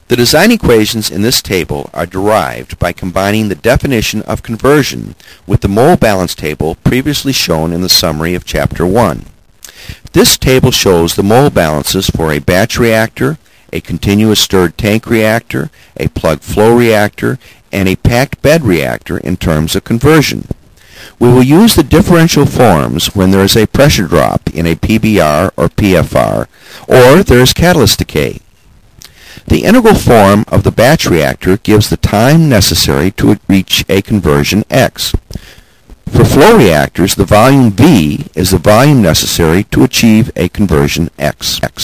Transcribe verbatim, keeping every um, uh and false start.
The design equations in this table are derived by combining the definition of conversion with the mole balance table previously shown in the summary of Chapter one. This table shows the mole balances for a batch reactor, a continuous stirred tank reactor, a plug flow reactor, and a packed bed reactor in terms of conversion. We will use the differential forms when there is a pressure drop in a P B R or P F R, or there is catalyst decay. The integral form of the batch reactor gives the time necessary to reach a conversion X. For flow reactors, the volume V is the volume necessary to achieve a conversion X.